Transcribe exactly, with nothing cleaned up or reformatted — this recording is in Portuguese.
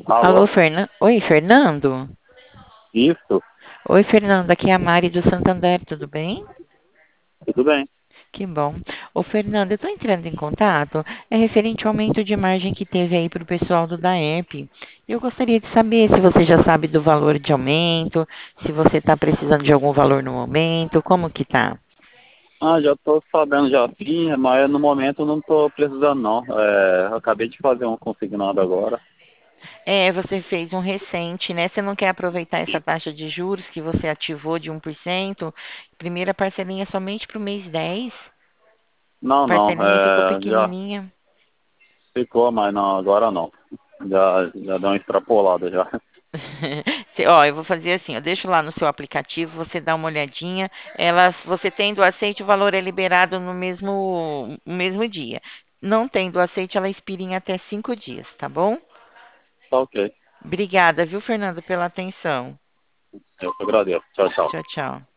Alô, Alô? Fernan... Oi, Fernando? Isso? Oi, Fernando, aqui é a Mari do Santander, tudo bem? Tudo bem? Que bom. Ô, Fernando, eu estou entrando em contato, é referente ao aumento de margem que teve aí para o pessoal do DAERP. Eu gostaria de saber se você já sabe do valor de aumento, se você está precisando de algum valor no momento, como que tá? Ah, já tô sabendo já sim, mas no momento não tô precisando não. É, eu acabei de fazer um consignado agora. É, você fez um recente, né? Você não quer aproveitar essa taxa de juros que você ativou de um por cento? Primeira parcelinha somente para o mês dez. Não, não, Parcelinha ficou é, já pequenininha. ficou, mas não, agora não. Já, já deu uma extrapolada já. Cê- Ó, eu vou fazer assim, eu deixo lá no seu aplicativo, você dá uma olhadinha. Elas, você tendo aceite, o valor é liberado no mesmo, no mesmo dia. Não tendo aceite, ela expira em até cinco dias, tá bom? Tá ok. Obrigada, viu, Fernando, pela atenção. Eu que agradeço. Tchau, tchau. Tchau, tchau.